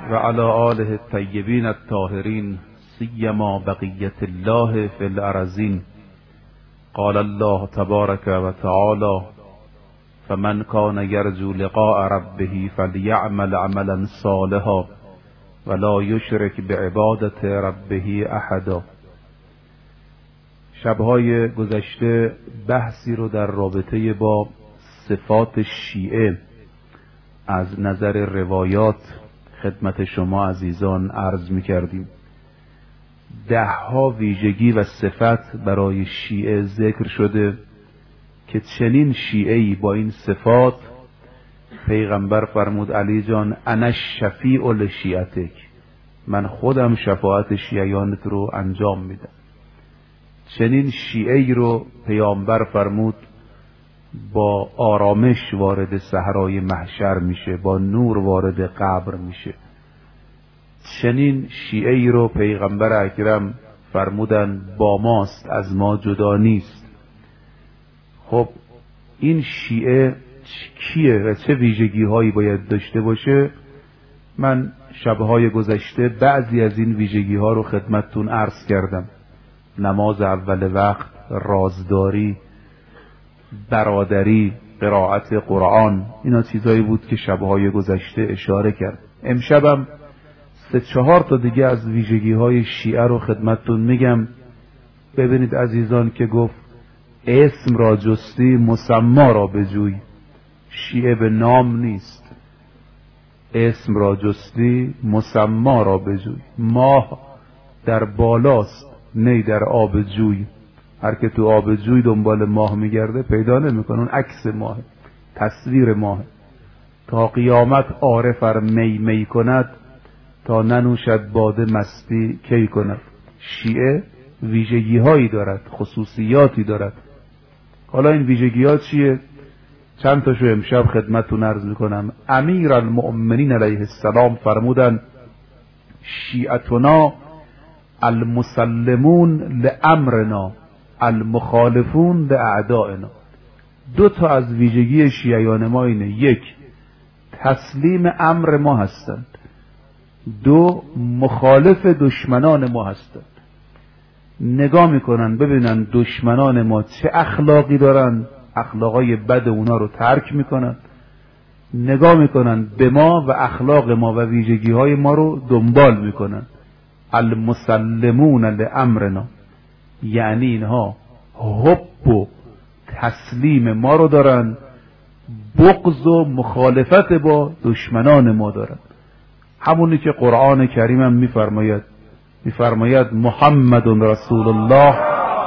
وعلى آله الطيبين الطاهرين سيما بقية الله في الأرضين. قال الله تبارك وتعالى: فمن كان يرجو لقاء ربه فليعمل عملا صالحا ولا يشرك بعبادة ربه احدا. شبهای گذشته بحثی رو در رابطه با صفات شیعه از نظر روایات خدمت شما عزیزان عرض می کردیم. 10 ویژگی و صفت برای شیعه ذکر شده که چنین شیعه‌ای با این صفات پیغمبر فرمود: علی جان انا شفیع لشیعتک، من خودم شفاعت شیعیانت رو انجام میدم. چنین شیعه‌ای رو پیامبر فرمود با آرامش وارد صحرای محشر میشه، با نور وارد قبر میشه. چنین شیعه‌ای رو پیغمبر اکرم فرمودن با ماست، از ما جدا نیست. خب این شیعه کیه و چه ویژگی هایی باید داشته باشه؟ من شبهای گذشته بعضی از این ویژگی ها رو خدمتتون عرض کردم. نماز اول وقت، رازداری، برادری، قرائت قرآن، اینا چیزایی بود که شبهای گذشته اشاره کرد. امشبم 3-4 تا دیگه از ویژگی های شیعه رو خدمتتون میگم. ببینید عزیزان که گفت اسم را جستی مسما را بجوی. شیعه به نام نیست، اسم را جستی مسما را بجوی. ماه در بالاست نه در آب جوی. هر که تو آب جوی دنبال ماه میگرده پیدا نمیکنه، اون عکس ماه، تصویر ماه. تا قیامت عارف ار می می کند، تا ننوشد باده مستی کی کند. شیعه ویژگی هایی دارد، خصوصیاتی دارد. حالا این ویژگی ها چیه؟ چند تاشو امشب خدمتتون عرض میکنم. امیر المؤمنین علیه السلام فرمودن: شیعتنا المسلمون لامرنا المخالفون لاعدائنا. 2 تا از ویژگی شیعیان ما اینه: 1 تسلیم امر ما هستند، 2 مخالف دشمنان ما هستند. نگاه میکنن ببینن دشمنان ما چه اخلاقی دارن، اخلاقای بد اونا رو ترک میکنن. نگاه میکنن به ما و اخلاق ما و ویژگی های ما رو دنبال میکنن. المسلمون لامرنا، یعنی اینها حب و تسلیم ما رو دارن، بغض و مخالفت با دشمنان ما دارن. همونی که قرآن کریم هم میفرماید محمد رسول الله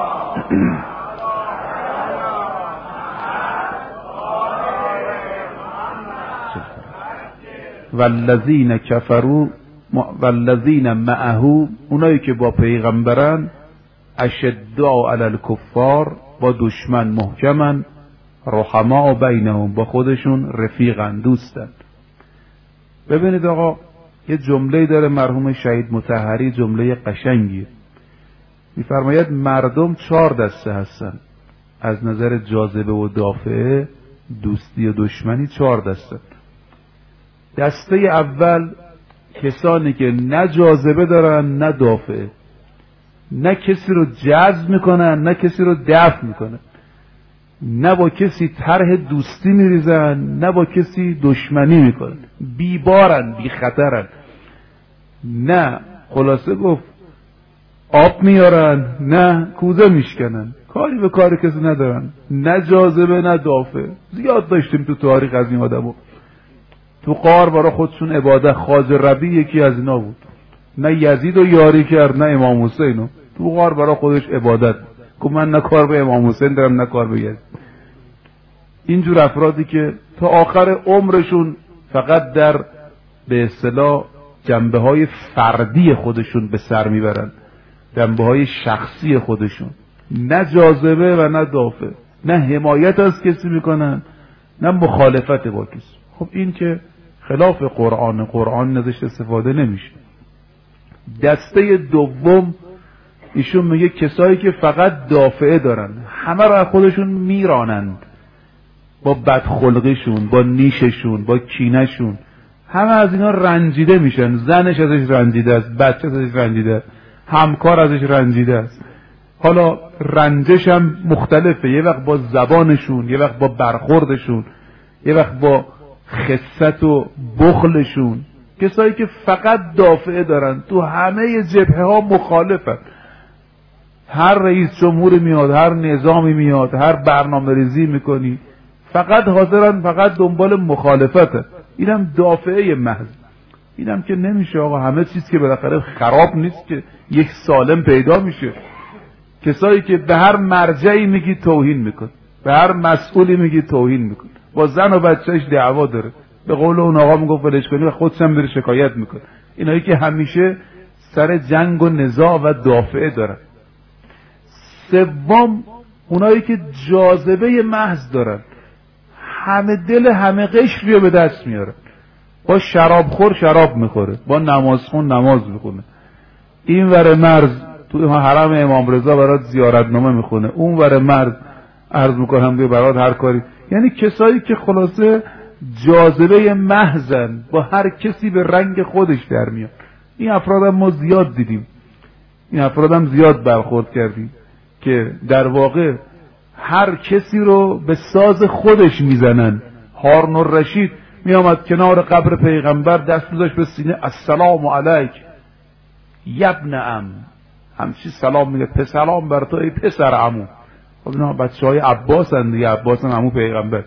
والذین کفروا والذین معه، اونایی که با پیغمبرن، اشداء علی الکفار، با دشمن محکمن، رحماء بینهم، با خودشون رفیقن، دوستن. ببینید آقا یه جمله داره مرحوم شهید مطهری، جمله قشنگیه. میفرماید مردم 4 دسته هستن از نظر جاذبه و دافعه، دوستی و دشمنی 4 دسته. دسته اول کسانی که نه جاذبه دارن نه دافعه، نه کسی رو جذب میکنن نه کسی رو دفع میکنن، نه با کسی طرح دوستی میریزن نه با کسی دشمنی میکنن، بیبارن، بی خطرن، نه خلاصه گفت آب میارن نه کوزه میشکنن، کاری به کار کسی ندارن، نه جاذبه نه دافع. زیاد داشتیم تو تاریخ از این آدمو. تو غار برای خودشون عبادت، خواجه ربیع یکی از اینا بود، نه یزید رو یاری کرد نه امام حسین. تو غار برای خودش عبادت که من نه کار به امام حسین دارم نه کار به یزید. اینجور افرادی که تا آخر عمرشون فقط در به اصطلاح جنبه های فردی خودشون به سر میبرن، جنبه های شخصی خودشون، نه جاذبه و نه دافع، نه حمایت از کسی میکنن نه مخالفت با کسی. خب این که خلاف قرآن ازش استفاده نمیشه. دسته دوم ایشون میگه کسایی که فقط دافعه دارن، همه را خودشون میرانند، با بدخلقیشون، با نیششون، با کینشون، همه از اینا رنجیده میشن. زنش ازش رنجیده است، بچه ازش رنجیده است، همکار ازش رنجیده است. حالا رنجش هم مختلفه، یه وقت با زبانشون، یه وقت با برخوردشون، یه وقت با خست و بخلشون. کسایی که فقط دافعه دارن تو همه جبهه ها مخالفن. هر رئیس جمهوری میاد، هر نظامی میاد، هر برنامه ریزی میکنی، فقط حاضرن، فقط دنبال مخالفته. اینم دافعه محض. اینم که نمیشه آقا. همه چیز که بالاخره خراب نیست که یک سالم پیدا میشه. کسایی که به هر مرجعی میگی توهین میکن، به هر مسئولی میگی توهین میکن، با زن و بچهش دعوا داره، به قول اون آقا میگفت ولش کنی و خودش هم میره شکایت میکنه. اینایی که همیشه سر جنگ و نزاع و دافعه دارن. سوم اونایی که جاذبه محض دارن، همه دل همه قشر رو به دست میارن. با شرابخور شراب میخوره، با نمازخون نماز میخونه، این ور مرز تو حرم امام رضا برات زیارتنامه میخونه، اون ور مرز عرض میکنم به برات هر کاری. یعنی کسایی که خلاصه جاذبه محضن، با هر کسی به رنگ خودش در میاد. این افرادم ما زیاد دیدیم، این افرادم زیاد برخورد کردیم که در واقع هر کسی رو به ساز خودش میزنن. هارون الرشید میامد کنار قبر پیغمبر، دست میذاشت به سینه، السلام علیک یبن ام، همچی سلام میگه، پسلام بر تو ای پسر عمو. خب اینا بچه های عباس هست دیگه، عباس هم عمو پیغمبر.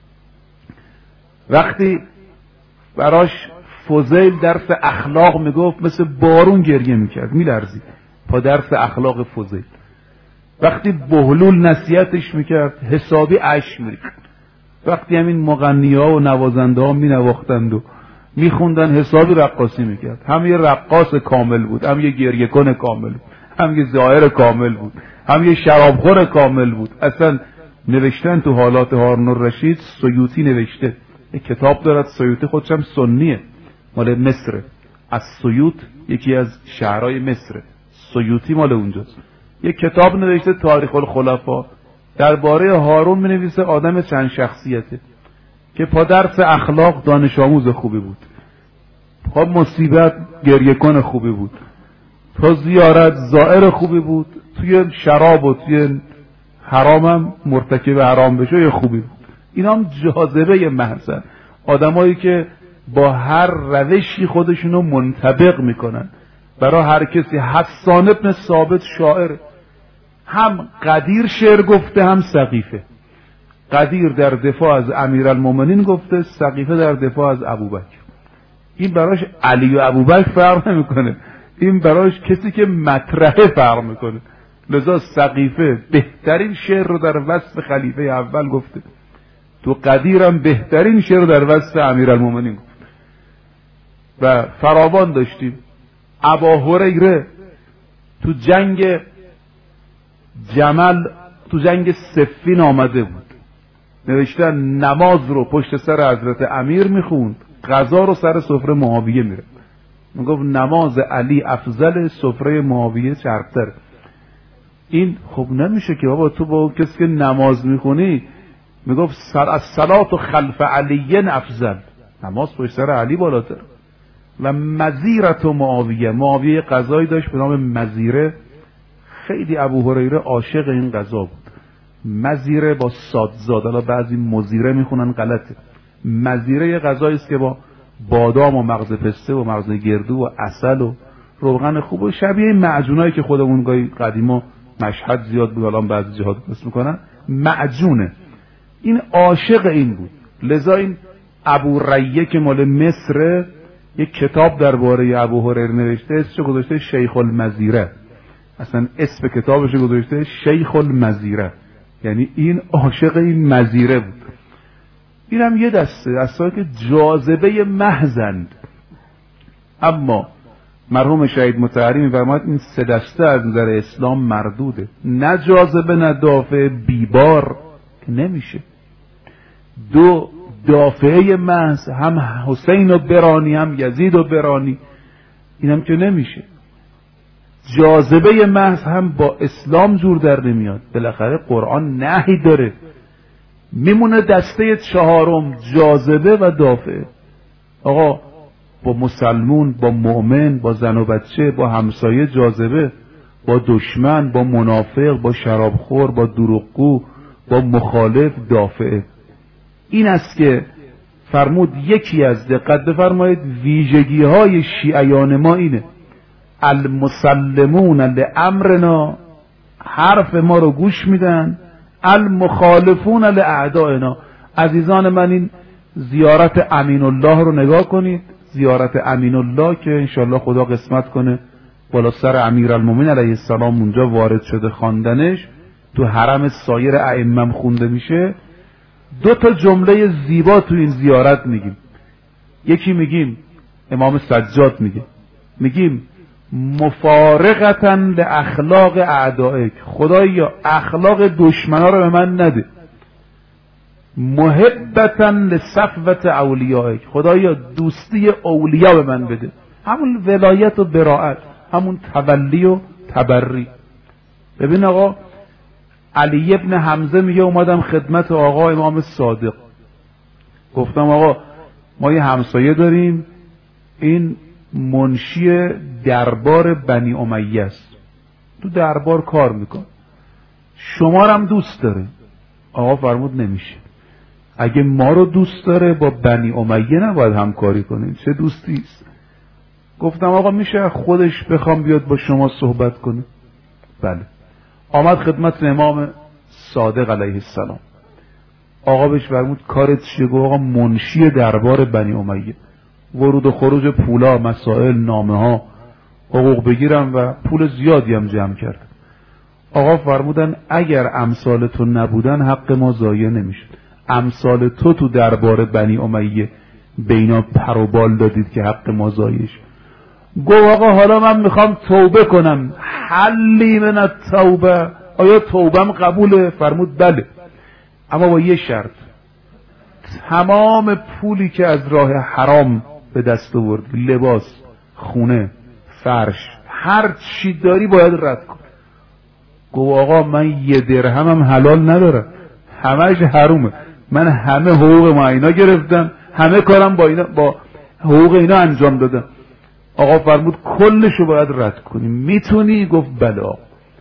وقتی براش فضیل درس اخلاق میگفت، مثل بارون گریه میکرد، میلرزید پا درس اخلاق فضیل. وقتی بهلول نصیحتش میکرد حسابی اشک میریخت. وقتی همین مغنی ها و نوازنده ها مینواختند و میخوندن حسابی رقاصی میکرد. هم یه رقاص کامل بود، هم یه گریه کن کامل بود، هم یه زائر کامل بود، هم یه شرابخور کامل بود. اصلا نوشتن تو حالات هارون الرشید، سیوطی نوشته، یک کتاب دارد سیوطی، خودشم سنیه، مال مصر. از سیوط یکی از شهرهای مصر، سیوطی مال اونجاست. یک کتاب نوشته تاریخ الخلفا، درباره هارون می نویسه آدم چند شخصیته که پا درس اخلاق دانش آموز خوبی بود، پا مصیبت گریه کن خوبی بود، پا زیارت زائر خوبی بود، توی شراب و توی حرامم مرتکب حرام بشه یه خوبی بود. اینا هم جاذبه محضن، آدمایی که با هر روشی خودشونو منطبق میکنن. برای هر کسی حسان ابن ثابت شاعر، هم قدیر شعر گفته هم سقیفه. قدیر در دفاع از امیرالمومنین گفته، سقیفه در دفاع از ابوبکر. این براش علی و ابوبکر فرق نمیکنه، این براش کسی که مطرحه فرق میکنه. لذا سقیفه بهترین شعر رو در وصف خلیفه اول گفته، تو قدیرم بهترین شعر رو در وصف امیرالمومنین گفته. و فراوان داشتیم. ابا هریره تو جنگ جمل، تو جنگ صفین آمده بود، نوشتن نماز رو پشت سر حضرت امیر میخوند، غذا رو سر سفره معاویه میره. میگفت نماز علی افضل، سفره معاویه چربتر. این خب نمیشه که بابا تو با کسی که نماز میخونی، میگفت الصلاة خلف علی افضل، نماز پشت سر علی بالاتر. و مزیرت و معاویه غذایی داشت به نام مزیره. خیلی ابو هریره عاشق این غذا بود. مزیره با صادزاد، حالا بعضی مزیره میخونن غلطه. مزیره یه غذایی است که با بادام و مغز پسته و مغز گردو و عسل و روغن خوب و شبیه این معجونایی که خودمون گاهی قدیما مشهد زیاد بود، الان بعضی جهات درست میکنن، معجونه. این عاشق این بود. لذا این ابو ریه که مال مصر یک کتاب درباره ابو هریره نوشته، اسمش گذاشته شیخ المزیره. اصلا اسم کتابش گذاشته شیخ المزیره، یعنی این عاشق این مزیره بود. اینم یه دسته دستایی که جاذبه محضند. اما مرحوم شهید مطهری می‌فرماید این سه دسته از نظر اسلام مردوده، نه جاذبه نه دافع، بیبار که نمیشه. دو دافعه محض، هم حسین و برانی هم یزید و برانی، اینم که نمیشه. جاذبه محض هم با اسلام جور در نمیاد. بالاخره قرآن نهی داره. میمونه دسته چهارم، جاذبه و دافعه. آقا با مسلمون، با مؤمن، با زن و بچه، با همسایه جاذبه، با دشمن، با منافق، با شرابخور، با دروغگو، با مخالف دافعه. این است که فرمود یکی از، دقت بفرمایید، ویژگی های شیعیان ما اینه: المسلمون لامرنا، حرف ما رو گوش میدن، المخالفون لاعدائنا. عزیزان من، این زیارت امین الله رو نگاه کنید، زیارت امین الله که انشالله خدا قسمت کنه بالا سر امیرالمومنین علیه السلام اونجا وارد شده، خواندنش تو حرم سایر ائمه خونده میشه. 2 تا جمله زیبا تو این زیارت میگیم. یکی میگیم امام سجاد میگیم مفارقتا لاخلاق اعدائک، خدایا اخلاق دشمنا رو به من نده. محبتا لصفوة اولیائک، خدایا دوستی اولیا به من بده. همون ولایت و براءت، همون تولی و تبری. ببین آقا، علی ابن حمزه میگه اومدم خدمت آقا امام صادق، گفتم آقا ما یه همسایه داریم، این منشی دربار بنی امیه است، تو دربار کار میکن، شما رو هم دوست داره. آقا فرمود نمیشه، اگه ما رو دوست داره با بنی امیه نباید همکاری کنیم، چه دوستی است. گفتم آقا میشه خودش بخوام بیاد با شما صحبت کنه؟ بله. آمد خدمت امام صادق علیه السلام. آقا بهش فرمود کارت چیه؟ گفت آقا منشی دربار بنی امیه، ورود و خروج پولا، مسائل، نامه ها، حقوق بگیرم و پول زیادی هم جمع کرد. آقا فرمودن اگر امثال تو نبودن حق ما ضایع نمیشد. امثال تو دربار بنی امیه بینا پر و بال دادید که حق ما ضایع شد. گفت آقا حالا من میخوام توبه کنم، حلی من التوبه، آیا توبم قبوله؟ فرمود بله، اما با یه شرط: تمام پولی که از راه حرام به دست آورد، لباس، خونه، فرش، هر چی داری باید رد کن. گفت آقا من 1 درهم حلال ندارم، همش حرومه، من همه حقوق ما اینا گرفتم، همه کارم با حقوق اینا انجام دادم. آقا فرمود کلشو باید رد کنی، میتونی؟ گفت بله. آقا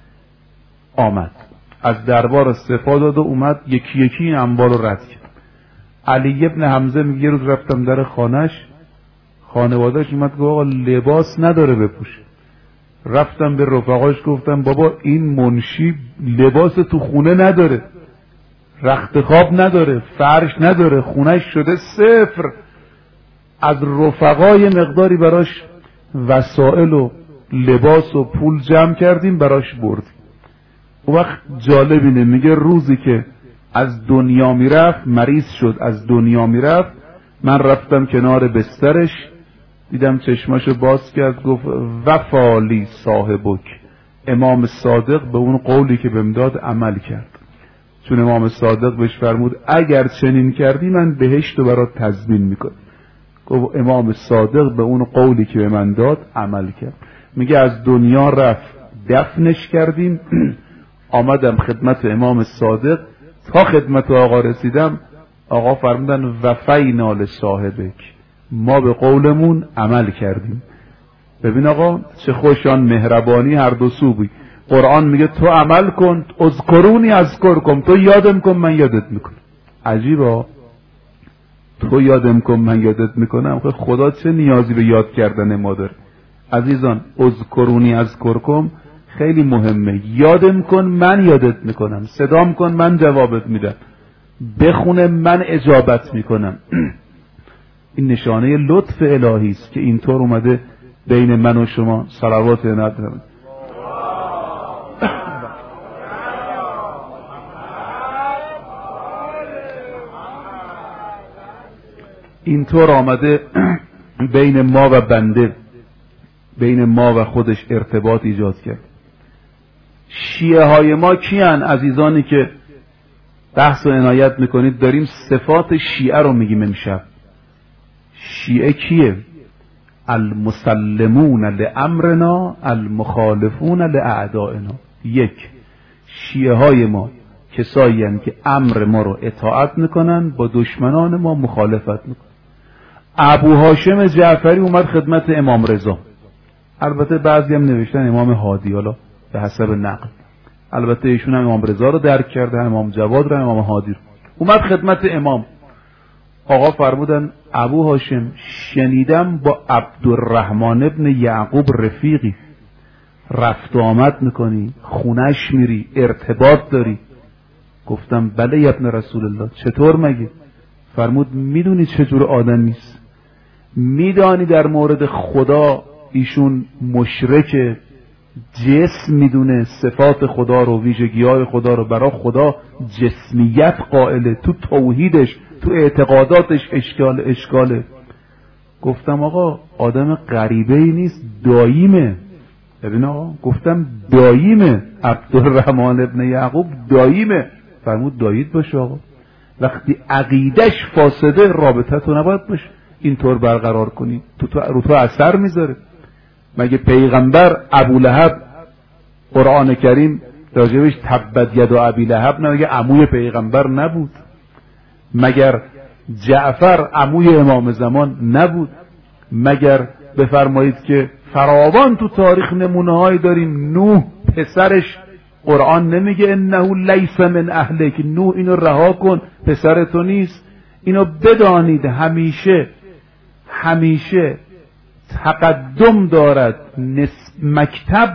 آمد از دربار استعفا داد و اومد یکی یکی این اموال رو رد کرد. علی ابن حمزه میگه روز رفتم در خانهش، خانوادهش اومد گفت آقا لباس نداره بپوشه. رفتم به رفقاش گفتم بابا این منشی لباس تو خونه نداره، رخت خواب نداره، فرش نداره، خونهش شده صفر. از رفقای مقداری براش وسائل و لباس و پول جمع کردیم براش بردیم. اون وقت جالب اینه، میگه روزی که از دنیا میرفت، مریض شد، از دنیا میرفت، من رفتم کنار بسترش، دیدم چشماشو باز کرد، گفت وفالی صاحبک، امام صادق به اون قولی که بهم داد عمل کرد. چون امام صادق بهش فرمود اگر چنین کردی من بهشت رو برات تضمین میکنم. گفت امام صادق به اون قولی که به من داد عمل کرد. میگه از دنیا رفت، دفنش کردیم، آمدم خدمت امام صادق، تا خدمت آقا رسیدم، آقا فرمودن وفینا لصاحبک، ما به قولمون عمل کردیم. ببین آقا چه خوشان مهربانی هر دو سو بود. قرآن میگه تو عمل کن، اذکرونی اذکرکم، تو یادم کن من یادت میکنم. عجیبا، تو یادم کن من یادت میکنم. خدا چه نیازی به یاد کردن ما داره؟ عزیزان اذکرونی اذکرکم خیلی مهمه. یادم کن من یادت میکنم، صدام کن من جوابت میدم، بخونه من اجابت میکنم. این نشانه لطف الهی است که اینطور اومده بین من و شما. صلوات ندارم. اینطور آمده بین ما و بنده، بین ما و خودش ارتباط ایجاد کرد. شیعه های ما کیان؟ عزیزانی که بحث و عنایت میکنید داریم صفات شیعه رو میگیم امشب. شیعه کیه؟ المسلمون لامرنا المخالفون لاعدائنا. 1. شیعه های ما کسایی هستند که امر ما رو اطاعت میکنن، با دشمنان ما مخالفت میکنن. ابو هاشم جعفری اومد خدمت امام رضا. البته بعضی هم نوشتن امام هادی، حالا به حسب نقل. البته ایشون هم امام رضا رو درک کرده، هم امام جواد رو، هم امام هادی رو. اومد خدمت امام. آقا فرمودن ابو هاشم شنیدم با عبدالرحمن ابن یعقوب رفیقی، رفت و آمد میکنی، خونش میری، ارتباط داری؟ گفتم بله ابن رسول الله. چطور مگه؟ فرمود میدونی چجور آدمیست؟ میدانی در مورد خدا ایشون مشرک، جسم میدونه، صفات خدا رو، ویژگی‌های خدا رو، برای خدا جسمیت قائله، تو توحیدش، تو اعتقاداتش اشکاله. گفتم آقا آدم غریبه‌ای نیست، داییمه. ببین آقا، گفتم داییمه، عبدالرحمن ابن یعقوب داییمه. فرمود دایید باشه آقا، وقتی عقیدش فاسده رابطه تو نباید باشه اینطور برقرار کنی، رو تو اثر میذاره. مگه پیغمبر ابولهب قرآن کریم راجبش تبت ید ابی لهب نمیگه عموی پیغمبر نبود؟ مگر جعفر عموی امام زمان نبود؟ مگر بفرمایید که فراوان تو تاریخ نمونه هایی داریم. نوح پسرش، قرآن نمیگه انه لیس من اهلک، نوح اینو رها کن، پسر تو نیست. اینو بدانید همیشه تقدم دارد مکتب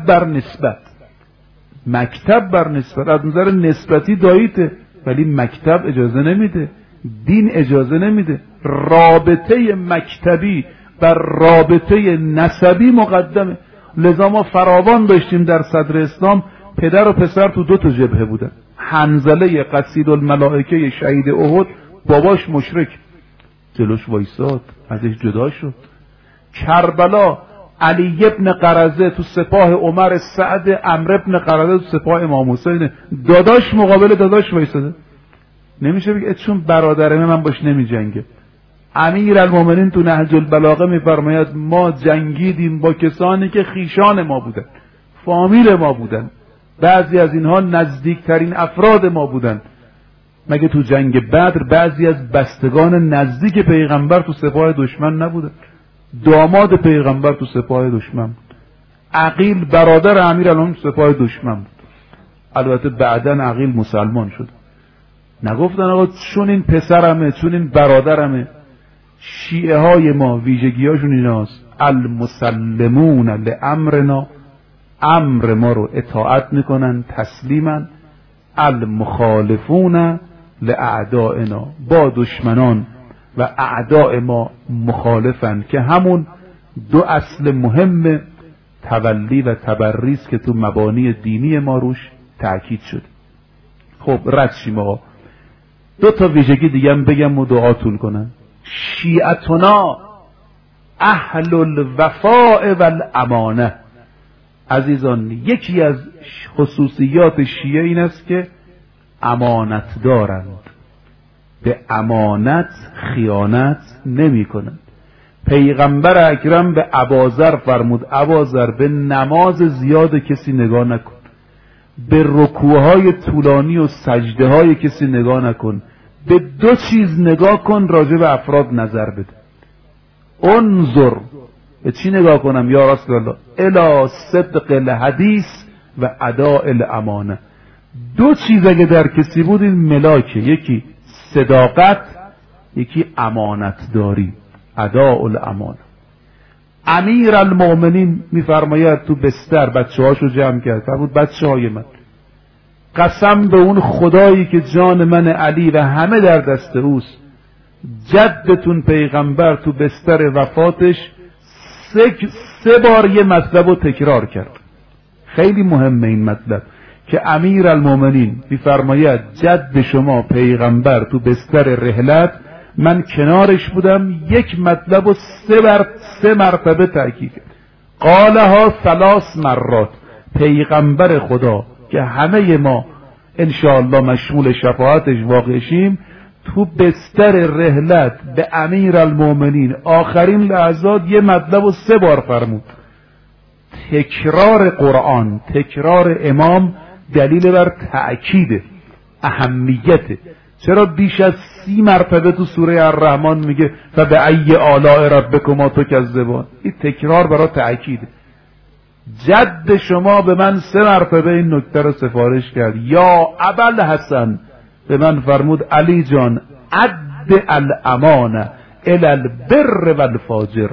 بر نسبت. از نظر نسبتی داییته، ولی مکتب اجازه نمیده، دین اجازه نمیده. رابطه مکتبی بر رابطه نسبی مقدمه. لذا ما فراوان داشتیم در صدر اسلام پدر و پسر تو 2 جبهه بودن. حنظله قصید الملائکه شهید احد، باباش مشرک، جلوش وایساد، ازش جدا شد. کربلا علی ابن قرظه تو سپاه عمر، سعد عمرو ابن قرظه تو سپاه امام حسین، داداش مقابل داداش وایساده. نمیشه بگه چون برادرمه من باش نمی جنگه. امیرالمومنین تو نهج البلاغه میفرماید ما جنگیدیم با کسانی که خیشان ما بودن، فامیل ما بودن، بعضی از اینها نزدیکترین افراد ما بودن. مگه تو جنگ بدر بعضی از بستگان نزدیک پیغمبر تو سپاه دشمن نبودن؟ داماد پیغمبر تو سپاه دشمن بود، عقیل برادر امیرالمومنین تو سپاه دشمن بود. البته بعداً عقیل مسلمان شد. نگفتن آقا چون این پسرمه، چون این برادرمه. شیعه های ما ویژگیاشون ایناست، المسلمون لامرنا، امر ما رو اطاعت میکنن، تسلیمن. المخالفون لاعدائنا، با دشمنان و اعداء ما مخالفن، که همون 2 اصل مهم تولی و تبریز که تو مبانی دینی ما روش تأکید شد. خب رد شیم آقا. 2 تا ویژگی دیگه هم بگم و دعا طول کنن. شیعتنا اهل الوفاء والامانه. عزیزان، یکی از خصوصیات شیعه این است که امانت دارند، به امانت خیانت نمی کنند. پیغمبر اکرم به اباذر فرمود اباذر به نماز زیاد کسی نگاه نکن، به رکوعهای طولانی و سجده های کسی نگاه نکن، به 2 چیز نگاه کن راجع به افراد نظر بده. انظر، به چی نگاه کنم یا رسول الله؟ الی صدق الحدیث و اداء الامانه. 2 چیز اگه در کسی بود این ملاکه، یکی صداقت، یکی امانت داری، اداء الامانه. امیرالمومنین میفرماید تو بستر بچه‌هاشو جمع کرد، فرمود بچه‌های من، قسم به اون خدایی که جان من علی و همه در دست اوست، جدتون پیغمبر تو بستر وفاتش 3 بار یه مطلب رو تکرار کرد. خیلی مهمه این مطلب که امیرالمومنین میفرماید جد شما پیغمبر تو بستر رحلت من کنارش بودم، یک مطلب و 3 مرتبه تاکید کرد. قالها 3 مرات. پیغمبر خدا که همه ما انشاءالله مشمول شفاعتش واقع شیم، تو بستر رحلت به امیرالمومنین آخرین لحظات یه مطلب و 3 بار فرمود. تکرار قرآن، تکرار امام دلیل بر تأکید اهمیته. چرا بیش از 30 مرتبه تو سوره الرحمن میگه فبأی آلاء ربکما تکذبان. این تکرار برای تأکیده. جد شما به من 3 مرتبه این نکته رو سفارش کرد. یا ابوالحسن، به من فرمود علی جان عد الامانه الی البر والفاجر،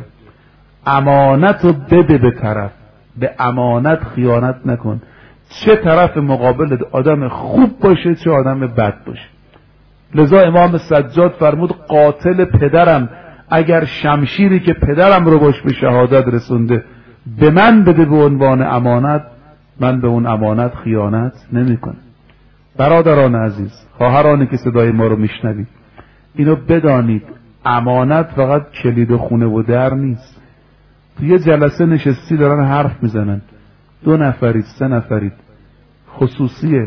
امانت رو بده به طرف، به امانت خیانت نکن، چه طرف مقابل آدم خوب باشه چه آدم بد باشه. لذا امام سجاد فرمود قاتل پدرم اگر شمشیری که پدرم رو باش به شهادت رسونده به من بده به عنوان امانت، من به اون امانت خیانت نمی کنم. برادران عزیز، خواهرانی که صدای ما رو میشنوید، اینو بدانید امانت فقط کلید خونه و در نیست. تو یه جلسه نشستی دارن حرف میزنن، 2 نفرید 3 نفرید، خصوصیه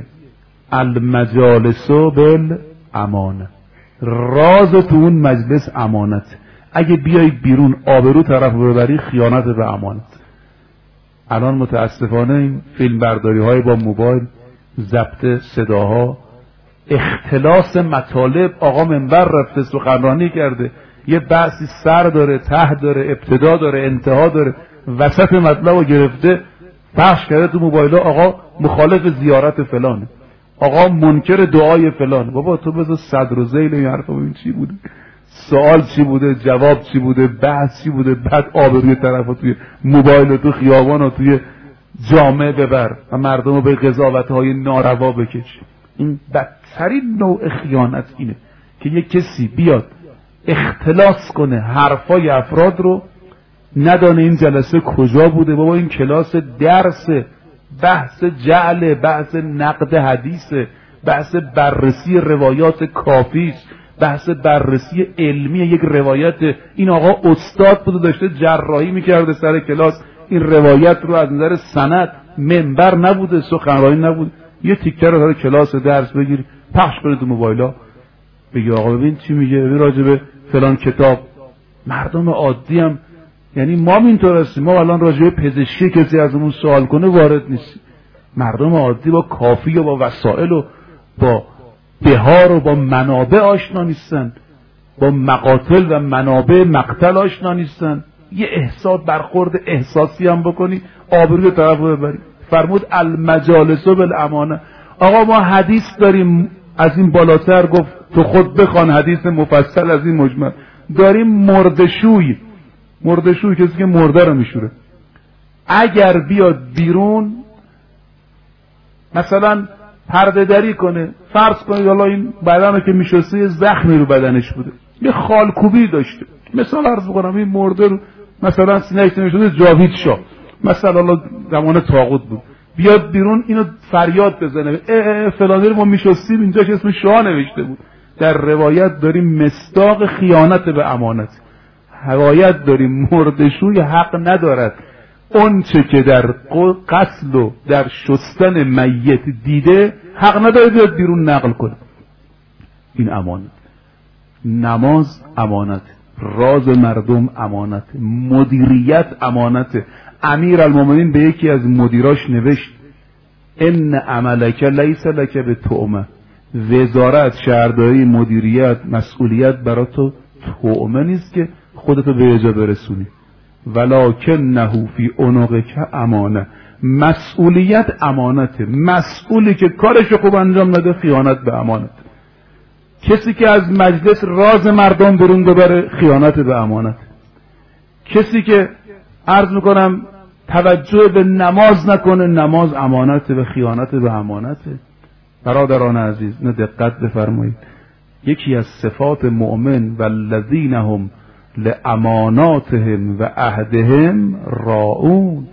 المجالس بالامانه، راز تو اون مجلس امانت. اگه بیای بیرون آبرو طرف ببری خیانت به امانت. الان متاسفانه این فیلم برداری های با موبایل، ضبط صداها، اختلاس مطالب، آقا منبر رفته سخنرانی کرده، یه بحثی سر داره، ته داره، ابتدا داره، انتها داره، وسط مطلب رو گرفته پخش کرده تو موبایل ها. آقا مخالف زیارت فلانه، آقا منکر دعای فلان. بابا تو بذار صدر و ذیل این حرفا ببین چی بوده، سوال چی بوده، جواب چی بوده، بحث چی بوده، بعد آبروی طرفو توی موبایل و تو خیابان و توی جامعه ببر و مردم رو به قضاوت‌های ناروا بکش. این بدترین نوع خیانت اینه که یک کسی بیاد اختلاس کنه حرفای افراد رو، ندانه این جلسه کجا بوده. بابا این کلاس درس، بحث جعل، بحث نقد حدیث، بحث بررسی روایات کافیست، بحث بررسی علمی یک روایت. این آقا استاد بود و داشته جراحی میکرده سر کلاس، این روایت رو از نظر سند، منبر نبوده، سخنرانی نبوده، یه تیکه رو سر کلاس درس بگیر پخش کنه تو موبایلا، بگی آقا ببین چی میگه، ببین راجع به فلان کتاب. مردم عادی هم، یعنی ما اینطور هستیم، ما الان راجع به پزشکی کسی ازمون سوال کنه وارد نیستیم. مردم عادی با کافی و با وسایل و با بهار و با منابع آشنا نیستن، با مقاتل و منابع مقتل آشنا نیستن. یه احساس برخورد احساسی هم بکنی آبروی طرف رو ببری. فرمود المجالس بالامانه. آقا ما حدیث داریم از این بالاتر، گفت تو خود بخوان حدیث مفصل از این مجمل. داریم مردشوی، مردشوی کسی که مرده رو میشوره، اگر بیاد بیرون مثلا پرده دری کنه، فرض کنید حالا این بدنو که میشسته یه زخمی رو بدنش بوده، یه خالکوبی داشته، مثلا عرض بکنم این مرده رو مثلا سینه‌اش نمیشده جاوید شاه مثلا، حالا زمان طاغوت بود، بیاد بیرون اینو فریاد بزنه فلانی رو ما میشستیم اینجاش اسم شاه نوشته بود. در روایت داریم مصداق خیانت به امانت. روایت داریم مردشوی حق ندارد اون چه که در قتل و در شستن میت دیده حق نداره بیاد بیرون نقل کنه. این امانت. نماز امانت، راز مردم امانت، مدیریت امانت. امیرالمومنین به یکی از مدیراش نوشت ان عملک لیس لک بتؤمه، وزارت، شهرداری، مدیریت، مسئولیت برای تو تؤمه نیست که خودتو به اجا برسونی، ولکنه فی عنقک امانه، مسئولیت امانته. مسئولی که کارشو خوب انجام نده خیانت به امانت. کسی که از مجلس راز مردم برون ببره خیانت به امانت. کسی که عرض میکنم توجه به نماز نکنه، نماز امانته و خیانت به امانته. برادران عزیز نه دقت بفرمایید، یکی از صفات مؤمن والذین هم لاماناتهم و عهدهم راعون،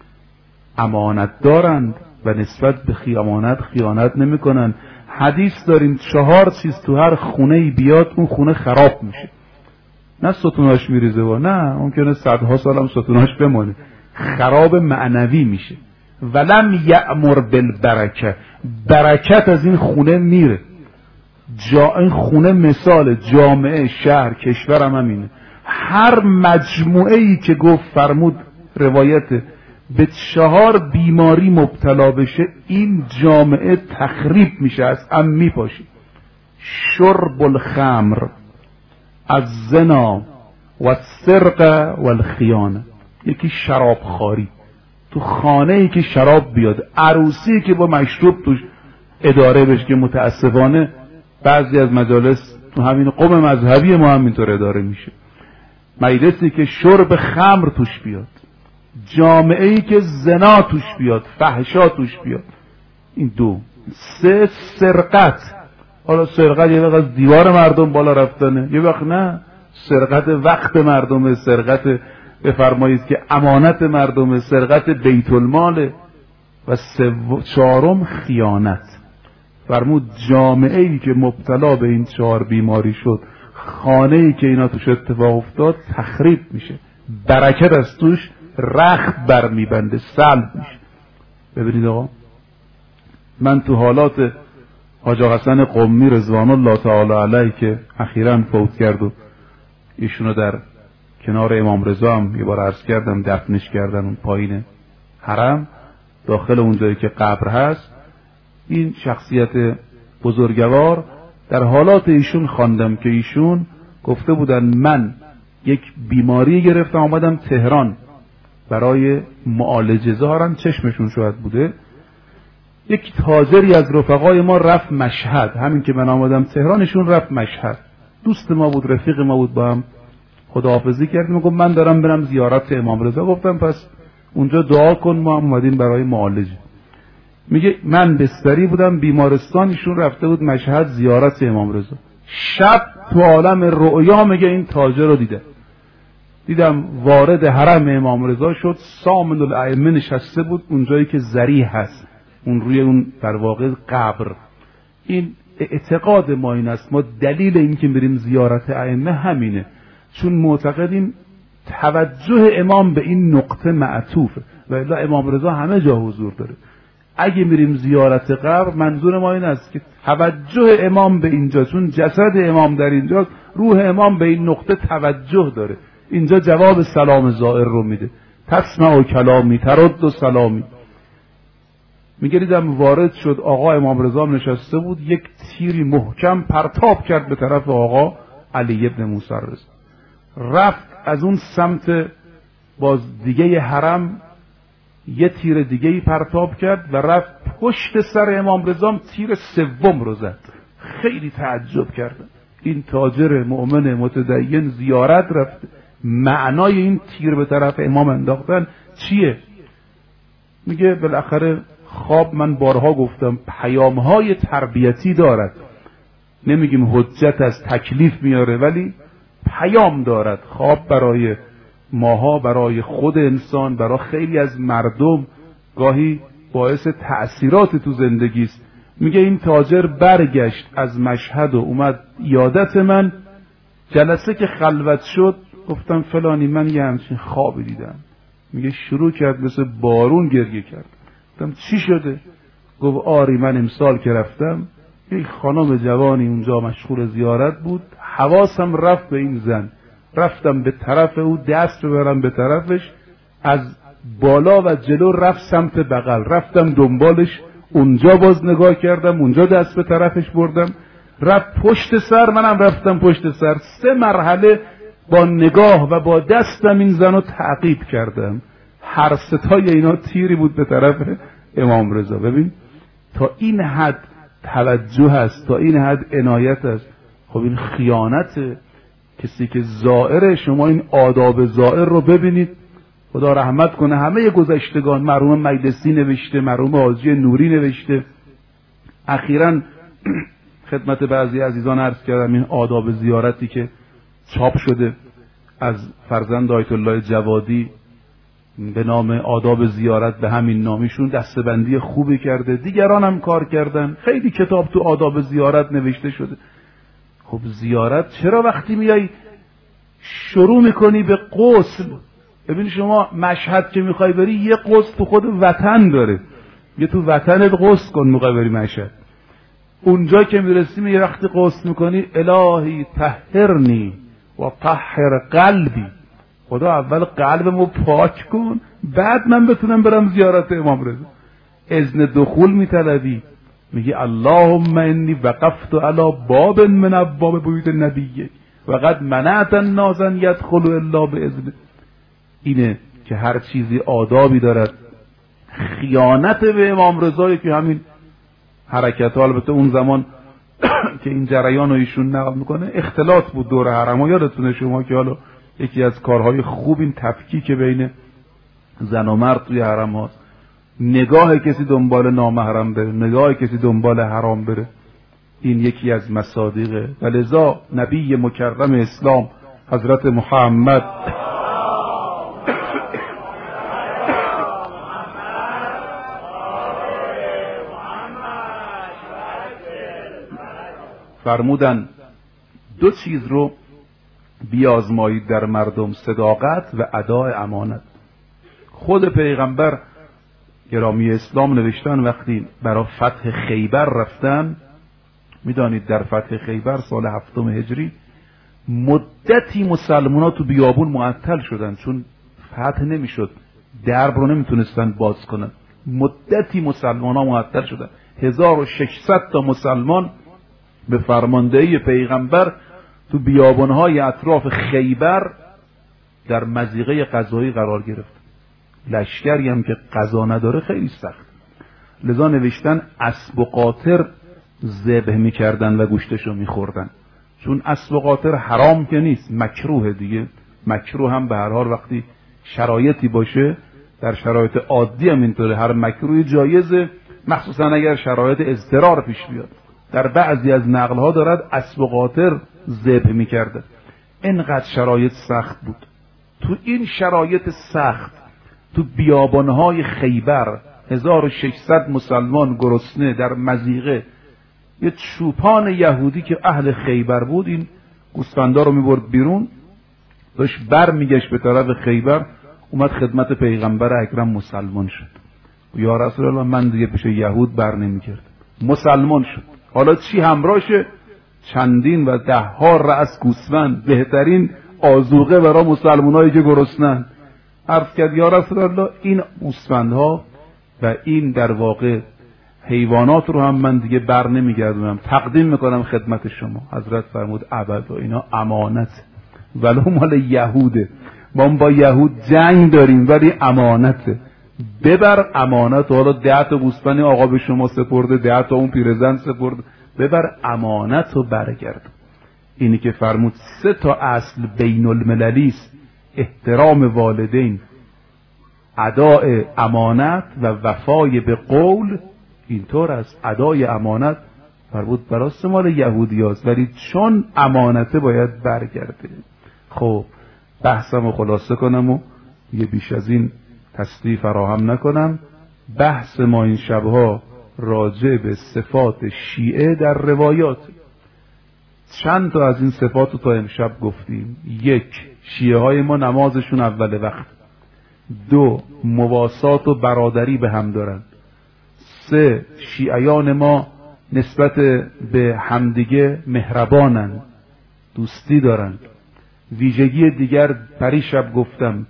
امانت دارند و نسبت به خیانت نمی کنند. حدیث داریم 4 چیز تو هر خونه بیاد اون خونه خراب میشه. نه ستوناش میریزه و نه ممکنه صدها سال هم ستوناش بمونه، خراب معنوی میشه. ولم یأمر بالبرکه، برکت از این خونه میره. این خونه مثال جامعه، شهر، کشور هم همینه. هر مجموعه ای که گفت فرمود روایت به 4 بیماری مبتلا بشه این جامعه تخریب میشه، از هم میپاشه. شرب الخمر از زنا و السرقه و الخیانه. یکی شراب خاری، تو خانه ای که شراب بیاد، عروسی که با مشروب توش اداره بشه، که متاسفانه بعضی از مجالس تو همین قوم مذهبی ما همینطور اداره میشه. مجلسی که شرب خمر توش بیاد، جامعه ای که زنا توش بیاد، فحشا توش بیاد. این دو. سه، سرقت. حالا سرقت یه وقت از دیوار مردم بالا رفتنه، یه وقت نه، سرقت وقت مردمه، سرقت بفرمایید که امانت مردمه، سرقت بیت الماله. و چهارم خیانت. فرمود جامعه ای که مبتلا به این 4 بیماری شد، خانه ای که اینا توش اتفاق افتاد تخریب میشه، برکت از توش رخت برمیبنده، سلب میشه. ببینید آقا، من تو حالات حاج آقا حسن قمی رضوان الله تعالی علیه که اخیراً فوت کرد و ایشونو در کنار امام رضا هم یه بار عرض کردم دفنش کردن اون پایین حرم، داخل اون جایی که قبر هست. این شخصیت بزرگوار در حالات ایشون خواندم که ایشون گفته بودن من یک بیماری گرفتم آمدم تهران برای معالجه، ظاهرا چشمشون شاید بوده. یک تاجری از رفقای ما رفت مشهد، همین که من آمدم تهرانشون رفت مشهد، دوست ما بود، رفیق ما بود، با هم خداحافظی کردیم. گفت من دارم برم زیارت امام رضا. گفتم پس اونجا دعا کن، ما هم اومدیم برای معالجه. میگه من بستری بودم بیمارستان، ایشون رفته بود مشهد زیارت امام رضا. شب تو عالم رؤیا میگه این تاجر رو دیدم وارد حرم امام رضا شد، سامن الائمه نشسته بود اونجایی که ذریح هست، اون روی اون در واقع قبر. این اعتقاد ما این است، ما دلیل این که بریم زیارت ائمه همینه، چون معتقدیم توجه امام به این نقطه معطوفه و الا امام رضا همه جا حضور داره. اگه میریم زیارت قبر منظور ما این است که توجه امام به اینجا، چون جسد امام در اینجا، روح امام به این نقطه توجه داره، اینجا جواب سلام زائر رو میده. تسمع و کلامی ترد و سلامی. میگه دیدم وارد شد، آقا امام رضا نشسته بود، یک تیری محکم پرتاب کرد به طرف آقا علی ابن موسی رضا. رفت از اون سمت باز دیگه حرم، یه تیر دیگه پرتاب کرد و رفت پشت سر امام رضا، تیر سوم رو زد. خیلی تعجب کردن، این تاجر مؤمن متدین زیارت رفت، معنای این تیر به طرف امام انداختن چیه؟ میگه بالاخره خواب، من بارها گفتم پیامهای تربیتی دارد، نمیگیم حجت از تکلیف میاره ولی پیام دارد. خواب برای ماها، برای خود انسان، برای خیلی از مردم گاهی باعث تأثیرات تو زندگی است. میگه این تاجر برگشت از مشهد و اومد یادت من، جلسه که خلوت شد گفتم فلانی من یه همچین خوابی دیدم. میگه شروع کرد مثل بارون گریه کرد. گفتم چی شده؟ گفت آری من امسال که رفتم یک خانم جوانی اونجا مشغول زیارت بود، حواسم رفت به این زن، رفتم به طرف او دست ببرم به طرفش، از بالا و جلو رفت سمت بغل، رفتم دنبالش، اونجا باز نگاه کردم، اونجا دست به طرفش بردم، رفت پشت سر، منم رفتم پشت سر، 3 مرحله با نگاه و با دستم این زن رو تعقیب کردم. هر ستای اینا تیری بود به طرف امام رضا. ببین تا این حد توجه هست، تا این حد عنایت هست. خب این خیانته. کسی که زائر، شما این آداب زائر رو ببینید، خدا رحمت کنه همه گذشتگان، مرحوم مجلسی نوشته، مرحوم حاجی نوری نوشته، اخیراً خدمت بعضی عزیزان عرض کردم این آداب زیارتی که چاپ شده از فرزند آیت الله جوادی به نام آداب زیارت، به همین نامیشون دسته‌بندی خوبی کرده، دیگران هم کار کردن، خیلی کتاب تو آداب زیارت نوشته شده. خب زیارت چرا وقتی میای شروع میکنی به غسل؟ ببین شما مشهد که میخوای بری یه غسل تو خود وطن داره، یه تو وطنت غسل کن میخوای بری مشهد. اونجا که میرسی یه وقتی غسل میکنی الهی طهرنی و طهر قلبی، خدا اول قلبمو پاک کن بعد من بتونم برم زیارت امام رضا. اذن دخول میطلبی، میگه اللهم انی وقفت علی باب من ابواب بیوت نبیه و قد منعت الناس ان یدخلوا الا باذنه. اینه که هر چیزی آدابی دارد. خیانت به امام رضایی که همین حرکت ها، البته اون زمان که این جریان رو ایشون نقل میکنه اختلاط بود دور حرم ها. یادتونه شما که حالا یکی از کارهای خوب این تفکیک بین زن و مرد توی حرم هاست. نگاه کسی دنبال نامحرم بره، نگاه کسی دنبال حرام بره، این یکی از مصادیقه. و لذا نبی مکرم اسلام حضرت محمد فرمودن دو چیز رو بیازمایید در مردم: صداقت و ادای امانت. خود پیغمبر گرامی اسلام نوشتن وقتی برای فتح خیبر رفتن، میدانید در فتح خیبر سال 7 هجری مدتی مسلمان ها تو بیابون معطل شدن چون فتح نمیشد، درب رو نمیتونستن باز کنن. مدتی مسلمان ها معطل شدن. 1600 تا مسلمان به فرماندهی پیغمبر تو بیابانهای اطراف خیبر در مضیقه غذایی قرار گرفت. لشکری هم که غذا نداره خیلی سخت. لذا نوشتن اسب و قاطر ذبح میکردن و گوشتشو میخوردن، چون اسب و قاطر حرام که نیست، مکروه دیگه. مکروه هم به هر حال وقتی شرایطی باشه، در شرایط عادی هم اینطوره، هر مکروهی جایزه، مخصوصا اگر شرایط اضطرار پیش بیاد. در بعضی از نقلها دارد اسب و قاطر ذبح میکرده. اینقدر شرایط سخت بود. تو این شرایط سخت تو بیابانهای خیبر 1600 مسلمان گرسنه در مضیقه، یه چوپان یهودی که اهل خیبر بود این گوسفندا رو میبرد بیرون، داشت بر میگشت به طرف خیبر، اومد خدمت پیغمبر اکرم مسلمان شد. یا رسول الله من دیگه پیش یهود بر نمیکرد، مسلمان شد. حالا چی همراهشه؟ چندین و 10 رأس گوسفند، بهترین آذوقه برای مسلمانایی که گرسنن. عرض کرد یا رسول الله این گوسفندها و این در واقع حیوانات رو هم من دیگه بر نمیگردونم، تقدیم میکنم خدمت شما. حضرت فرمود ابدا، اینا امانت، ولو مال یهوده، ما با یهود جنگ داریم ولی امانته، ببر امانت. حالا 10 تا گوسفند آقا به شما سپرده، 10 تا اون پیرزن سپرده، ببر امانت و برگرد. اینی که فرمود 3 تا اصل بین المللی است: احترام والدین، ادای امانت و وفای به قول. اینطور است ادای امانت فرمود براست مال یهودی هست ولی چون امانته باید برگرده. خب بحثم رو خلاصه کنم و یه بیش از این تصریح فراهم نکنم. بحث ما این شبها راجع به صفات شیعه در روایات. چند تا از این صفات رو تا امشب گفتیم. 1. شیعه های ما نمازشون اول وقت. 2. مواسات و برادری به هم دارن. 3. شیعیان ما نسبت به همدیگه مهربانن، دوستی دارن. ویژگی دیگر پریشب گفتم،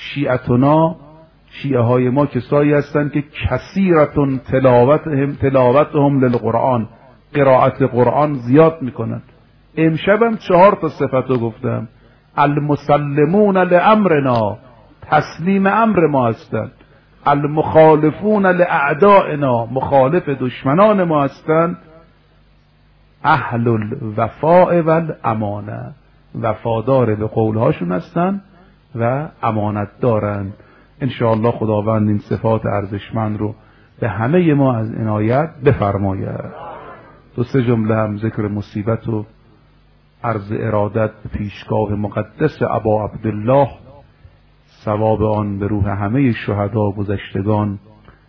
شیعه های ما کسایی هستن که کثیرتون تلاوتهم للقرآن، قرائت قرآن زیاد میکنن. امشبم 4 تا صفت رو گفتم. المسلمون لامرنا، تسلیم امر ما هستند. المخالفون لاعدائنا، مخالف دشمنان ما هستند. اهل الوفاء والامانه، وفادار به قولهاشون هستند و امانت دارند. انشاءالله خداوند این صفات ارزشمند رو به همه ما از عنایت بفرماید. 2-3 جمله هم ذکر مصیبت و عرض ارادت به پیشگاه مقدس ابا عبدالله، ثواب آن به روح همه شهدا گذشتگان،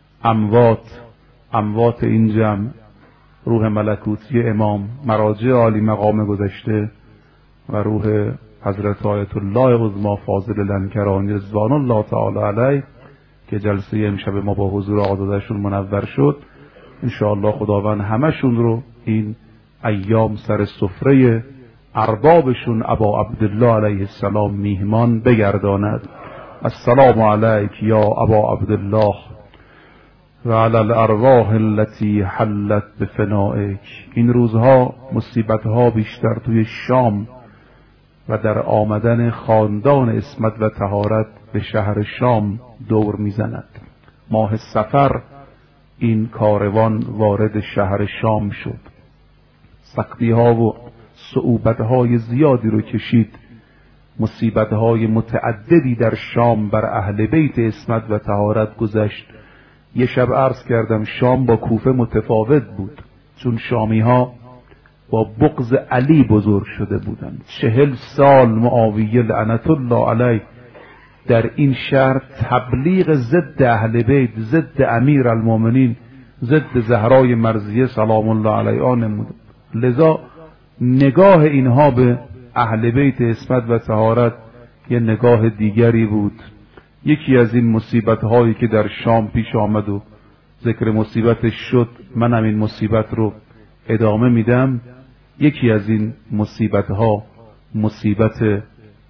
اموات این جمع، روح ملکوتی امام، مراجع عالی مقام گذشته و روح حضرت آیت الله عظمی فاضل لنکرانی رضوان الله تعالی علیه که جلسه امشب ما با حضور آقادادشون منور شد. انشاءالله خداوند همشون رو این ایام سر سفره اربابشون ابا عبدالله علیه السلام میهمان بگرداند. السلام علیک یا ابا عبدالله و علی الارواح التي حلت بفنائک. این روزها مصیبتها بیشتر توی شام و در آمدن خاندان عصمت و طهارت به شهر شام دور میزند. ماه صفر این کاروان وارد شهر شام شد. سختی ها و صعوبت های زیادی رو کشید. مصیبت های متعددی در شام بر اهل بیت عصمت و طهارت گذشت. یه شب عرض کردم شام با کوفه متفاوت بود، چون شامی ها با بغض علی بزرگ شده بودند. 40 سال معاویه لعنت الله علیه در این شهر تبلیغ ضد اهل بیت، ضد امیر المؤمنین، ضد زهرای مرضیه سلام الله علیها نمود. لذا نگاه اینها به اهل بیت عصمت و طهارت یه نگاه دیگری بود. یکی از این مصیبت هایی که در شام پیش آمد و ذکر مصیبتش شد، منم این مصیبت رو ادامه میدم. یکی از این مصیبت ها مصیبت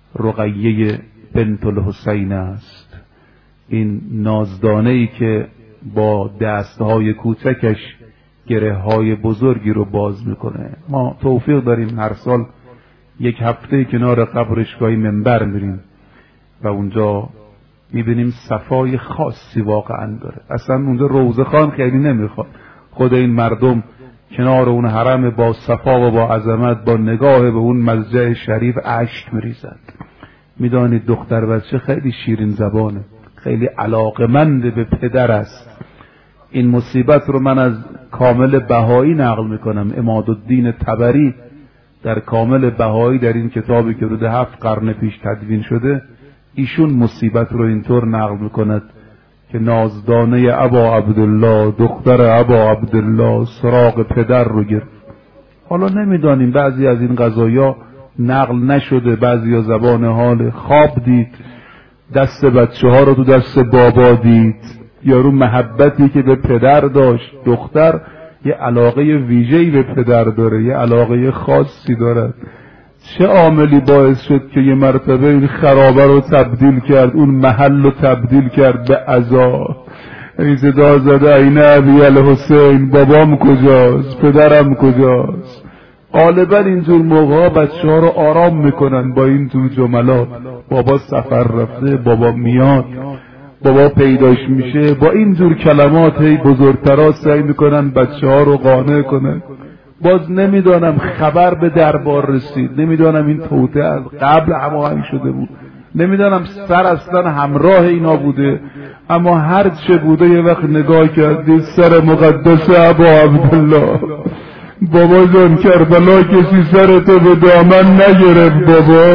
رقیه بنت الحسین است. این نازدانه‌ای که با دستهای کوچکش گره های بزرگی رو باز میکنه. ما توفیق داریم هر سال یک هفته کنار قبرش گاهی منبر میریم و اونجا میبینیم صفای خاصی واقعا داره. اصلا اونجا روضه خان خیلی نمیخواد. خود این مردم کنار اون حرم با صفا و با عظمت با نگاه به اون مضجع شریف اشک میریزد. میدانید دختر بچه خیلی شیرین زبانه، خیلی علاقمند به پدر است. این مصیبت رو من از کامل بهایی نقل میکنم. عمادالدین طبری در کامل بهایی در این کتابی که حدود 7 قرن پیش تدوین شده، ایشون مصیبت رو اینطور نقل میکند که نازدانه ابا عبدالله، دختر ابا عبدالله سراغ پدر رو گرفت. حالا نمیدانیم، بعضی از این قضایا نقل نشده، بعضی ها زبان حال. خواب دید دست بچه ها رو تو دست بابا دید. یارو محبتی که به پدر داشت، دختر یه علاقه ویژه‌ای به پدر داره، یه علاقه خاصی داره. چه عاملی باعث شد که یه مرتبه این خرابه رو تبدیل کرد، اون محل رو تبدیل کرد به عزا. این صدا زده این ابی الحسین، بابام کجاست، پدرم کجاست. غالبا اینجور موقع بچه ها رو آرام میکنن با این جور جملات. بابا سفر رفته، بابا میاد، بابا پیداش میشه. با این جور کلمات هی بزرگترها سعی میکنن بچه ها رو قانع کنن. باز نمیدانم خبر به دربار رسید، نمیدانم این توطئه از قبل هماهنگ شده بود، نمیدانم سر اصلا همراه اینا بوده، اما هر چه بوده یه وقت نگاه کردید سر مقدس ابا عبدالله. بابا جان کربلا کسی سرتو به دامن نگرفت.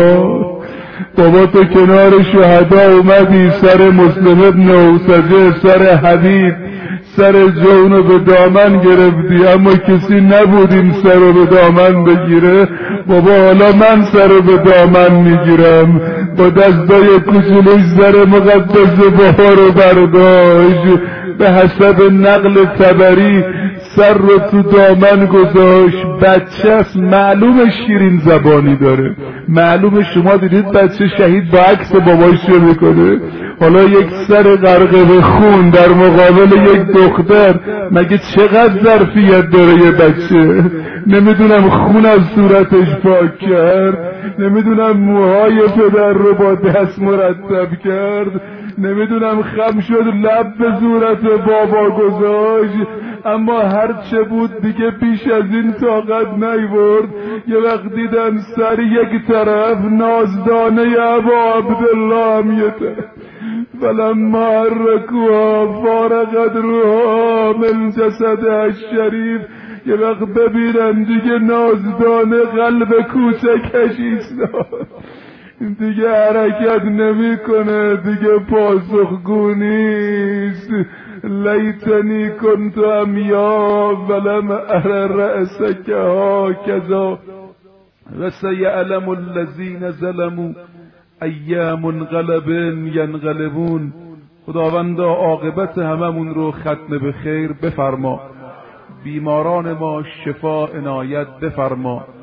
بابا تو کنار شهدا اومدی، سر مسلم ابن اوسجه، سر حبیب، سر جونو به دامن گرفتی، اما کسی نبود این سر رو به دامن بگیره. بابا حالا من سر رو به دامن میگیرم. با دستای کوچولوش سر مقدس بابا رو برداشت، به حسب نقل طبری سر رو تو دامن گذاشت. بچه است، معلوم شیرین زبانی داره، معلوم. شما دیدید بچه شهید با عکس باباش رو میکنه. حالا یک سر غرق به خون در مقابل یک دختر، مگه چقدر ظرفیت داره یه بچه؟ نمیدونم خون از صورتش پاک کرد، نمیدونم موهای پدر رو با دست مرتب کرد، نمیدونم خم شد لب به صورت بابا گذاشت، اما هر چه بود دیگه بیش از این طاقت نیورد. یه وقت دیدن سر یک طرف، نازدانه ابا عبدالله هم یه طرف. فلما حرکوها فارغت روحا من جسدها الشریف. یه وقت ببینن دیگه نازدانه قلب کوچکش ایستاد، دیگه حرکت نمی کنه، دیگه پاسخگو نیست. لیتنی کنت امیا ولم ار رأسک هاکذا و سیعلم الذین ظلموا ای منقلب ینقلبون. خداوندا عاقبت هممون رو ختم به خیر بفرما، بیماران ما شفا عنایت بفرما،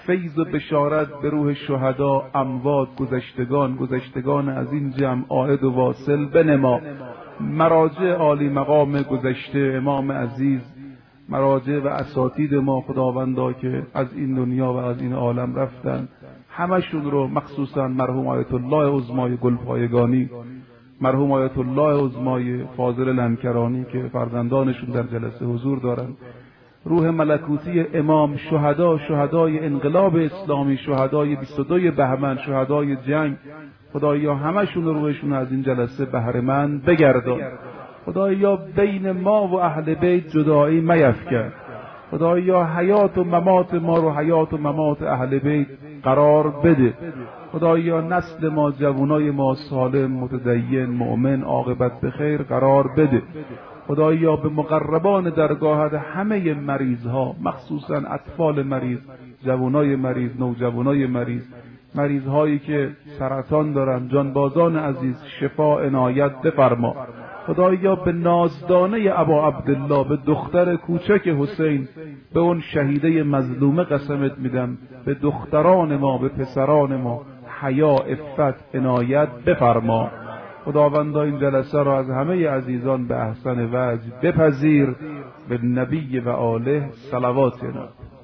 فیض و بشارت به روح شهدا، اموات، گذشتگان از این جمع عائد و واصل بنما. مراجع عالی مقام گذشته، امام عزیز، مراجع و اساتید ما خداوندا که از این دنیا و از این عالم رفتن، همشون رو مخصوصا مرحوم آیت الله عظمای گلپایگانی، مرحوم آیت الله عظمای فاضل لنکرانی که فرزندانشون در جلسه حضور دارن، روح ملکوتی امام، شهدای انقلاب اسلامی، شهدای 22 بهمن، شهدای جنگ، خدایا همشون روحشون از این جلسه بهره‌مند بگردان. خدایا بین ما و اهل بیت جدایی میفکن. خدایا حیات و ممات ما رو حیات و ممات اهل بیت قرار بده. خدایا نسل ما، جوانای ما سالم، متدین، مؤمن، عاقبت به خیر قرار بده. خدایا به مقربان درگاهت همه مریض ها، مخصوصا اطفال مریض، جوانای مریض، نوجوانای مریض هایی که سرطان دارن، جانبازان عزیز، شفا عنایت بفرما. خدایا به نازدانه ابا عبدالله، به دختر کوچک حسین، به اون شهیده مظلومه قسمت میدم، به دختران ما، به پسران ما حیا، عفت، عنایت بفرما. خداوندا این جلسه را از همه عزیزان به احسن وجه بپذیر. به نبی و آله صلواتنا.